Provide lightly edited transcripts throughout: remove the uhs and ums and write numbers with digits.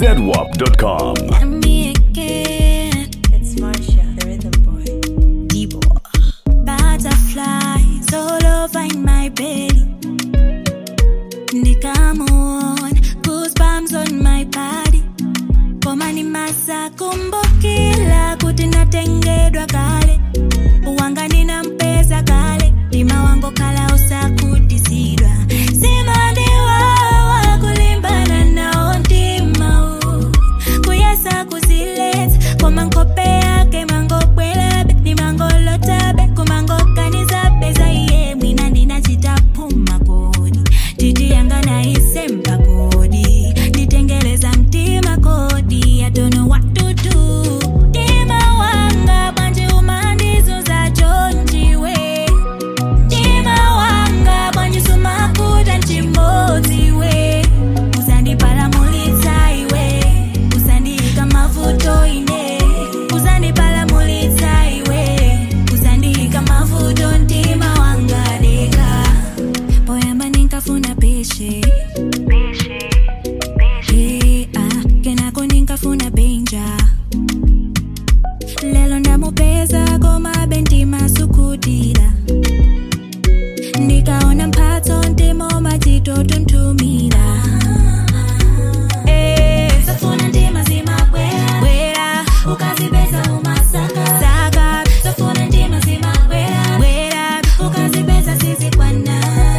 zwarp.com. Me again. It's Marsha, the rhythm boy. Debo. Butterflies all over in my belly. Nikamon, goosebumps on my body. Komani masa kumbukila kuti natengedwa kale. Uwanga nina mpesa kale. Lima wango kala usakudisidwa. Simandiwa wakulimbana na ondima u. Kuyasa kuzilet. Komankope yake mango kwelabe. Ni mango lotabe. Kumango kaniza pesa iye. Mwina nina chitapuma kodi. Titi yanga na isemba kodi. Nitengeleza mtima kodi. I don't know what to do. Tima wanga banje umandizo za jonjiwe. Tima wanga banje sumakuda nchimoziwe. Uzandi palamulitsa iwe. Uzandi kama vuto ine. Uzandi palamulitsa iwe. Uzandi kama vuto ntima wanga deka. Poyamba ninkafuna peshe. Kenako ninkafuna benja. Lelo ndamupeza koma benti masukudila. Nikaona mphatso ndimo matito tuntumila. Safuna ndima zima wera. Ukazibeza umasaka. Saka. Safuna ndima zima wera. Ukazibeza sisi kwana.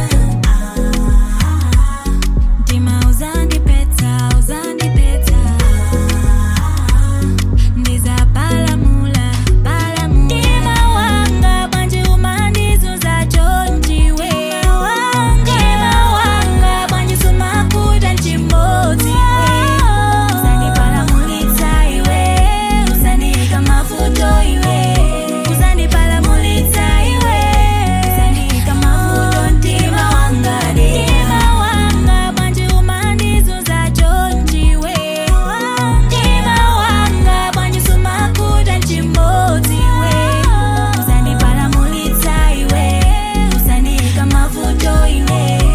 Ndima uzandi peta. Ndiza palamula. Ndima wanga banje umandizo za jonjiwe. Ndima wanga banje sumakuda nchimoziwe. Uzandi palamulitsa iwe. Uzandi kama vuto iwe. Uzandi palamulitsa iwe. Uzandi kama vuto ntima wanga de. Ndima wanga banje umandizo za jonjiwe. Ndima wanga banje sumakuda nchimoziwe. Uzandi palamulitsa iwe. Uzandi kama vuto iwe.